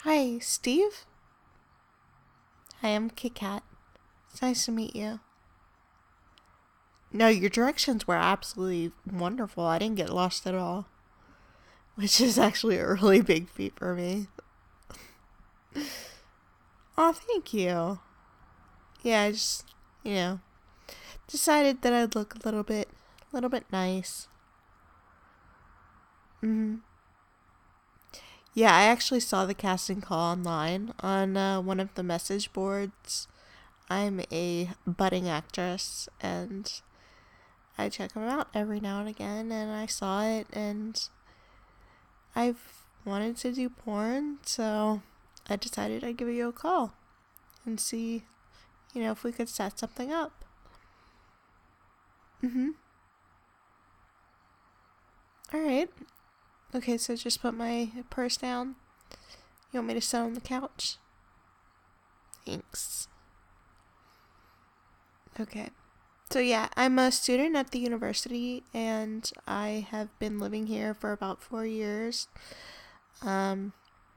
Hi, Steve? Hi, I'm Kit Kat. It's nice to meet you. No, your directions were absolutely wonderful. I didn't get lost at all, which is actually a really big feat for me. Oh, thank you. Yeah, I just, you know, decided that I'd look a little bit nice. Hmm. Yeah, I actually saw the casting call online on one of the message boards. I'm a budding actress, and I check them out every now and again, and I saw it, and I've wanted to do porn, so I decided I'd give you a call and see, if we could set something up. Mm-hmm. All right. Okay, so just put my purse down. You want me to sit on the couch? Thanks. Okay. So yeah, I'm a student at the university, and I have been living here for about 4 years. Um,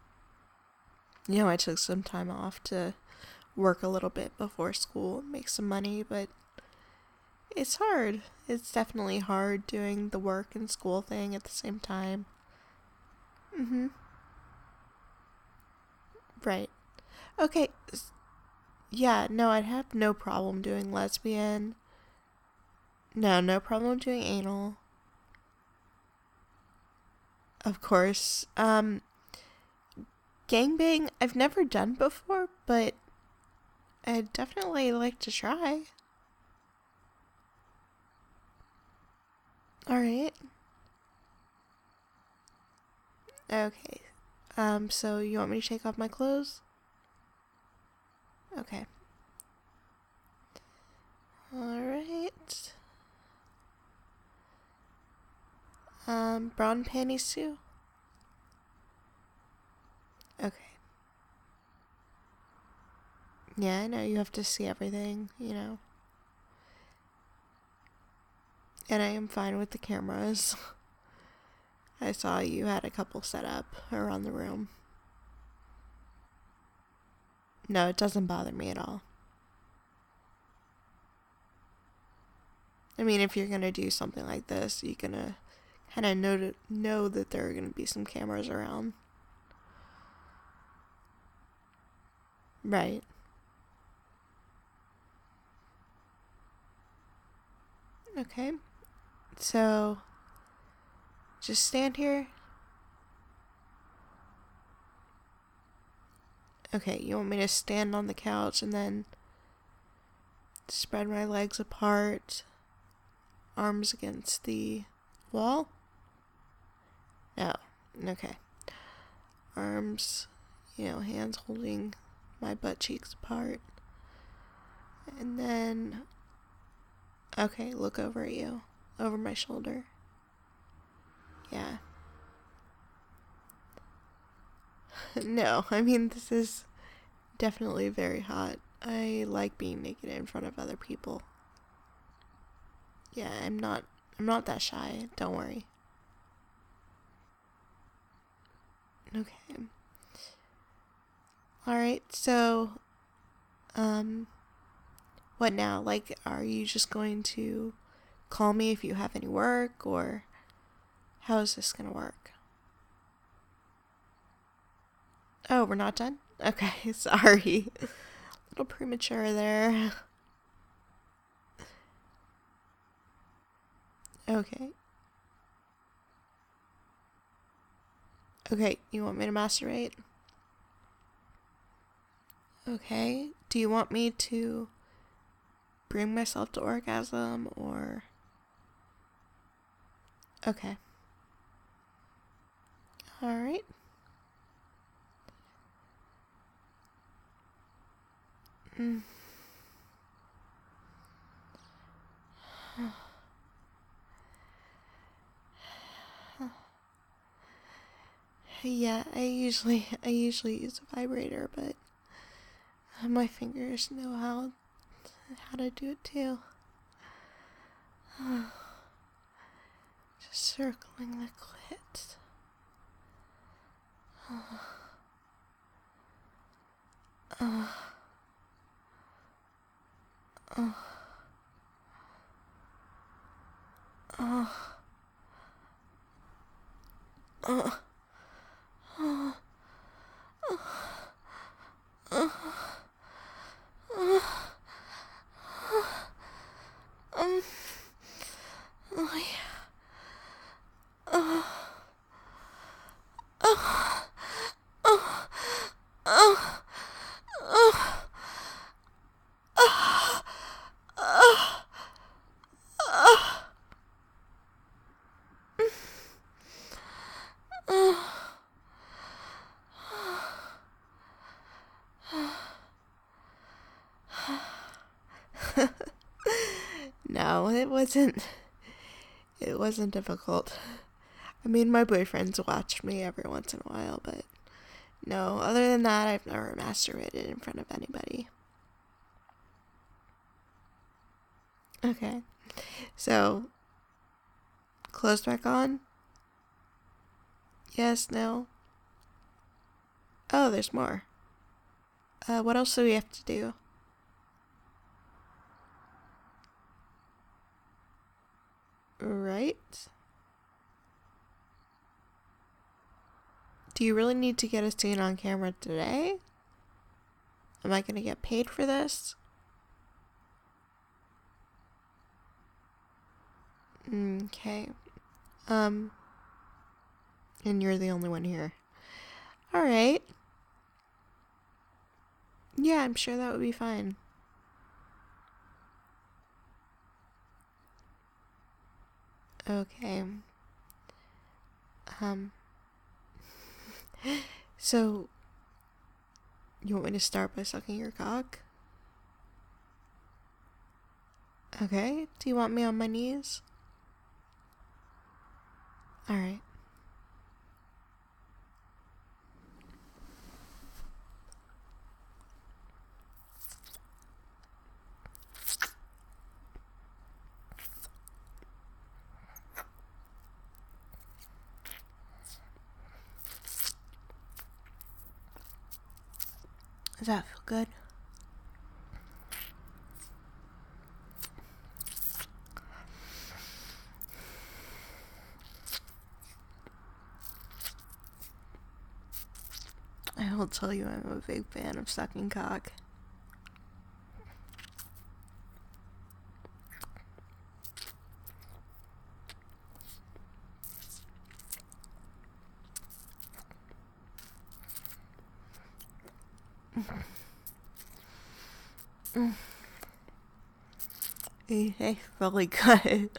I took some time off to work a little bit before school and make some money, but it's hard. It's definitely hard doing the work and school thing at the same time. Mm-hmm. Right. Okay. Yeah, no, I'd have no problem doing lesbian. No, no problem doing anal. Of course. Gangbang, I've never done before, but I'd definitely like to try. Alright. Okay. So you want me to take off my clothes? Okay. Alright. Brown panties too? Okay. Yeah, I know you have to see everything. And I am fine with the cameras. I saw you had a couple set up around the room. No, it doesn't bother me at all. I mean, if you're gonna do something like this, you're gonna kind of know that there are gonna be some cameras around. Right. Okay. So, just stand here. Okay, you want me to stand on the couch and then spread my legs apart, arms against the wall? No. Okay. Arms, hands holding my butt cheeks apart. And then, okay, look over at you, over my shoulder. Yeah. No, I mean, this is definitely very hot. I like being naked in front of other people. Yeah, I'm not that shy. Don't worry. Okay. All right. So, um what now? Like, are you just going to call me if you have any work, or how is this going to work? Oh, we're not done? Okay, sorry. A little premature there. Okay. Okay, you want me to masturbate? Okay. Do you want me to bring myself to orgasm, or okay. All right. Mm. Yeah, I usually use a vibrator, but my fingers know how to do it too. Just circling the clit. No, it wasn't. It wasn't difficult. I mean, my boyfriends watch me every once in a while, but no, other than that, I've never masturbated in front of anybody. Okay. So, clothes back on? Yes, no? Oh, there's more. What else do we have to do? Right? Do you really need to get a scene on camera today? Am I gonna get paid for this? Okay. And you're the only one here. Alright. Yeah, I'm sure that would be fine. Okay. So, you want me to start by sucking your cock? Okay. Do you want me on my knees? Alright. Does that feel good? I will tell you I'm a big fan of sucking cock. It tastes really good.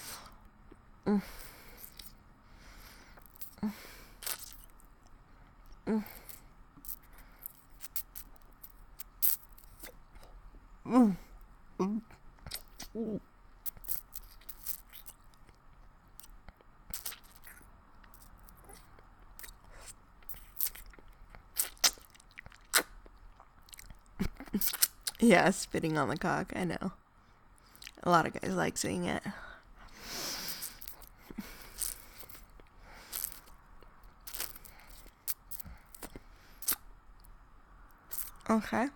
Yeah, spitting on the cock, I know. A lot of guys like seeing it. Okay.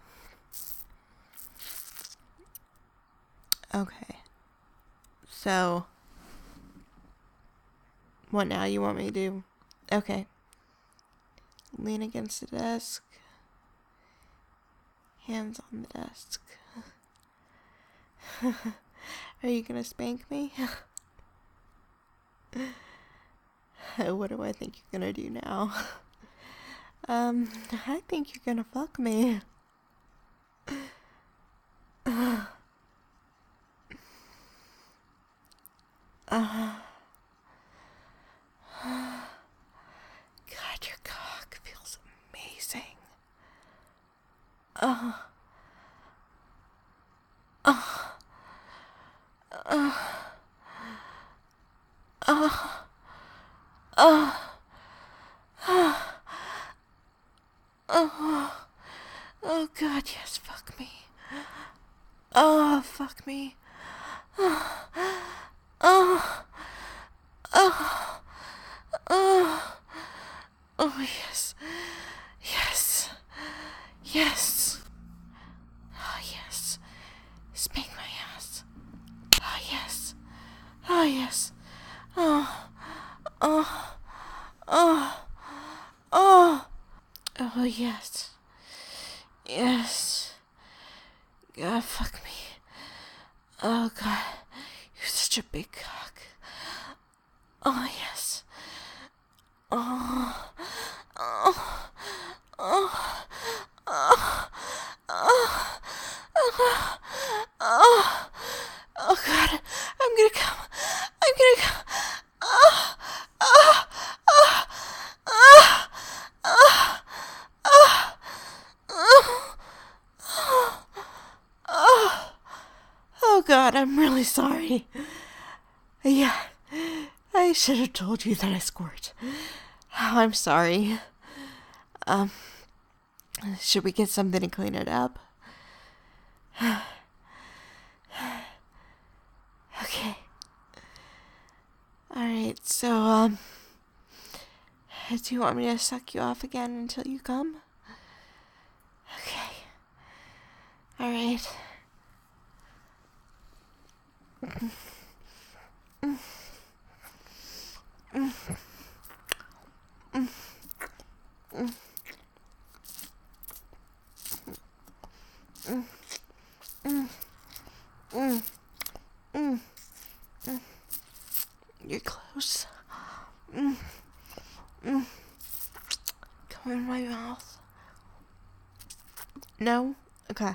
Okay. So, what now you want me to do? Okay. Lean against the desk. Hands on the desk. Are you gonna spank me? What do I think you're gonna do now? I think you're gonna fuck me. God, your cock feels amazing. Oh God, yes, fuck me. Oh, fuck me. Oh, yes. Yes. Yes. Oh, yes. Oh, oh, oh, oh. Oh, yes. Yes. God, fuck me. Oh, God. You're such a big cock. Oh, yes. Oh, oh, oh, oh, oh, oh, oh, God. I'm gonna come. I'm gonna come. Oh, oh, oh, oh, oh, oh, oh, oh. Oh, God, I'm really sorry. Yeah, I should have told you that I squirt. Oh, I'm sorry. Um, should we get something to clean it up? Okay. Alright, so, do you want me to suck you off again until you come? Okay. Alright. You're close. Come in my mouth. No? Okay.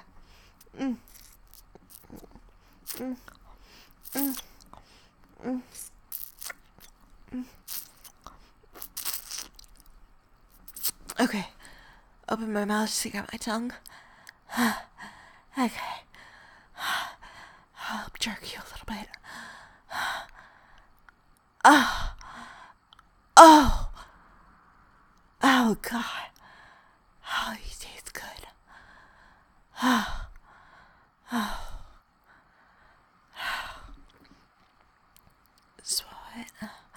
Okay. Open my mouth, stick out my tongue. Okay. I'll jerk you a little bit. Oh. Oh. Oh, God. Oh, you taste good. Oh. Oh. Swallow it.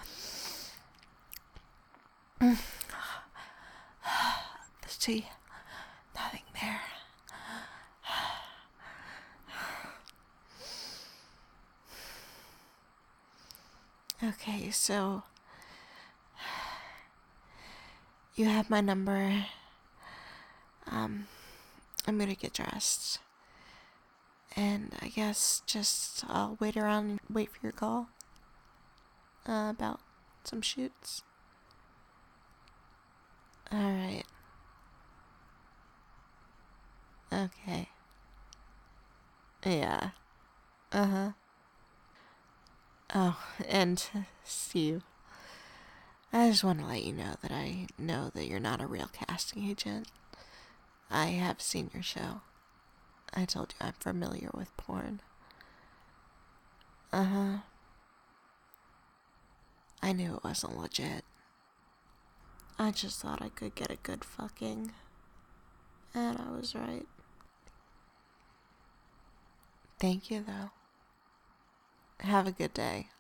See? Nothing there. Okay, so you have my number. I'm gonna get dressed. And I guess just I'll wait around and wait for your call. About some shoots. Alright. Okay. Yeah. Uh-huh. Oh, and Steve, I just want to let you know that I know that you're not a real casting agent. I have seen your show. I told you I'm familiar with porn. Uh-huh. I knew it wasn't legit. I just thought I could get a good fucking. And I was right. Thank you, though. Have a good day.